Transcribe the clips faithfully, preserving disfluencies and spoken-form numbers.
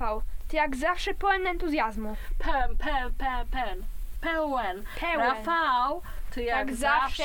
Rafał, ty jak zawsze pełen entuzjazmu. Pen, pen, pen, pen. Pełen. Pełen. Rafał, ty jak Jak zawsze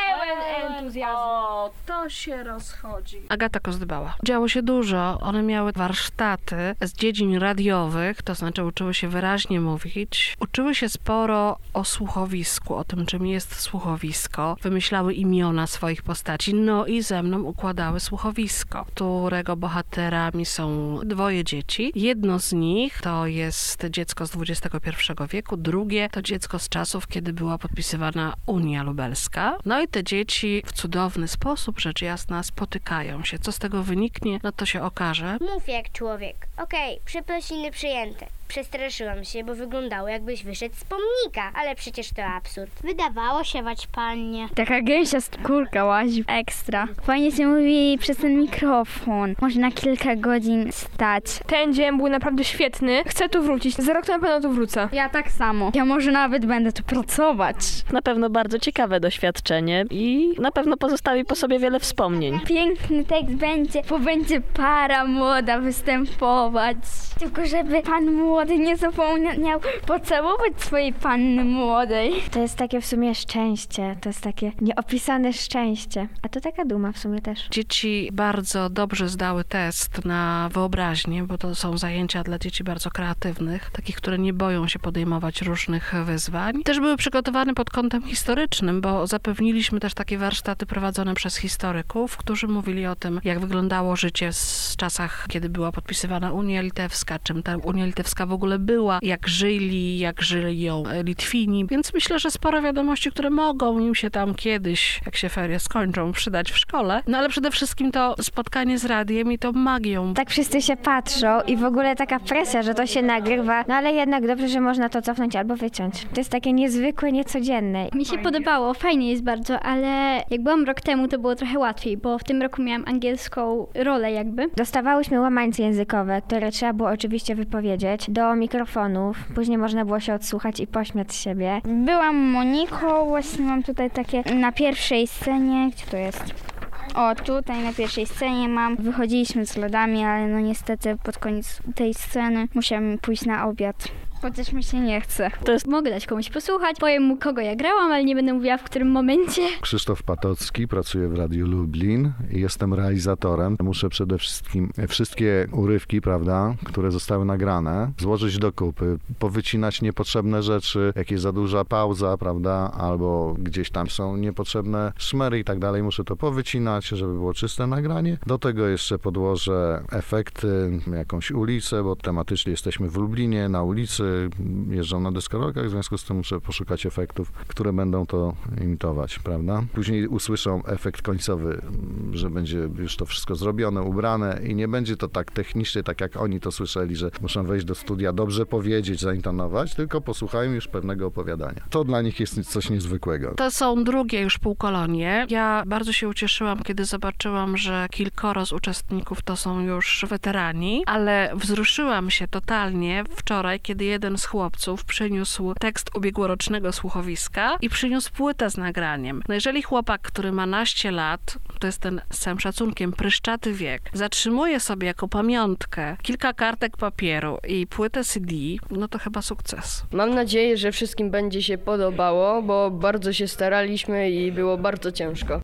pełen entuzjazmu. O, to się rozchodzi. Agata Kozdybała. Działo się dużo. One miały warsztaty z dziedzin radiowych, to znaczy uczyły się wyraźnie mówić. Uczyły się sporo o słuchowisku, o tym, czym jest słuchowisko. Wymyślały imiona swoich postaci, no i ze mną układały słuchowisko, którego bohaterami są dwoje dzieci. Jedno z nich to jest dziecko z dwudziestego pierwszego wieku, drugie to dziecko z czasów, kiedy była podpisywana Unia Lubelska. No i te dzieci w cudowny sposób, rzecz jasna, spotykają się. Co z tego wyniknie, no to się okaże. Mów jak człowiek. Okej, przeprosiny przyjęte. Przestraszyłam się, bo wyglądało jakbyś wyszedł z pomnika, ale przecież to absurd. Wydawało się waćpanie. Taka gęsia skórka łazi. Ekstra. Fajnie się mówi przez ten mikrofon. Można kilka godzin stać. Ten dzień był naprawdę świetny. Chcę tu wrócić. Za rok to na pewno tu wrócę. Ja tak samo. Ja może nawet będę tu pracować. Na pewno bardzo ciekawe doświadczenie i na pewno pozostawi po sobie wiele wspomnień. Piękny tekst będzie, bo będzie para młoda występować. Tylko żeby pan młody nie zapomniał pocałować swojej panny młodej. To jest takie w sumie szczęście, to jest takie nieopisane szczęście, a to taka duma w sumie też. Dzieci bardzo dobrze zdały test na wyobraźnię, bo to są zajęcia dla dzieci bardzo kreatywnych, takich, które nie boją się podejmować różnych wyzwań. Też były przygotowane pod kątem historycznym, bo zapewniliśmy też takie warsztaty prowadzone przez historyków, którzy mówili o tym, jak wyglądało życie w czasach, kiedy była podpisywana Unia Litewska, czym ta Unia Litewska w ogóle była, jak żyli, jak żyli ją Litwini. Więc myślę, że sporo wiadomości, które mogą im się tam kiedyś, jak się ferie skończą, przydać w szkole. No ale przede wszystkim to spotkanie z radiem i tą magią. Tak wszyscy się patrzą i w ogóle taka presja, że to się nagrywa, no ale jednak dobrze, że można to cofnąć albo wyciąć. To jest takie niezwykłe, niecodzienne. Mi się podobało, fajnie jest bardzo, ale jak byłam rok temu, to było trochę łatwiej, bo w tym roku miałam angielską rolę jakby. Dostawałyśmy łamańce językowe, które trzeba było oczywiście wypowiedzieć do mikrofonów. Później można było się odsłuchać i pośmiać z siebie. Byłam Moniką, właśnie mam tutaj takie na pierwszej scenie, gdzie to jest? O, tutaj na pierwszej scenie mam. Wychodziliśmy z lodami, ale no niestety pod koniec tej sceny musiałam pójść na obiad. Chociaż mi się nie chce. To jest, mogę dać komuś posłuchać, powiem mu, kogo ja grałam, ale nie będę mówiła, w którym momencie. Krzysztof Patocki, pracuję w Radiu Lublin i jestem realizatorem. Muszę przede wszystkim wszystkie urywki, prawda, które zostały nagrane, złożyć do kupy, powycinać niepotrzebne rzeczy, jak jest za duża pauza, prawda, albo gdzieś tam są niepotrzebne szmery i tak dalej. Muszę to powycinać, żeby było czyste nagranie. Do tego jeszcze podłożę efekty, jakąś ulicę, bo tematycznie jesteśmy w Lublinie, na ulicy, jeżdżą na deskorolkach, w związku z tym muszę poszukać efektów, które będą to imitować, prawda? Później usłyszą efekt końcowy, że będzie już to wszystko zrobione, ubrane i nie będzie to tak technicznie, tak jak oni to słyszeli, że muszą wejść do studia, dobrze powiedzieć, zaintonować, tylko posłuchają już pewnego opowiadania. To dla nich jest coś niezwykłego. To są drugie już półkolonie. Ja bardzo się ucieszyłam, kiedy zobaczyłam, że kilkoro z uczestników to są już weterani, ale wzruszyłam się totalnie wczoraj, kiedy jeden z chłopców przyniósł tekst ubiegłorocznego słuchowiska i przyniósł płytę z nagraniem. No jeżeli chłopak, który ma naście lat, to jest ten z całym szacunkiem pryszczaty wiek, zatrzymuje sobie jako pamiątkę kilka kartek papieru i płytę C D, no to chyba sukces. Mam nadzieję, że wszystkim będzie się podobało, bo bardzo się staraliśmy i było bardzo ciężko.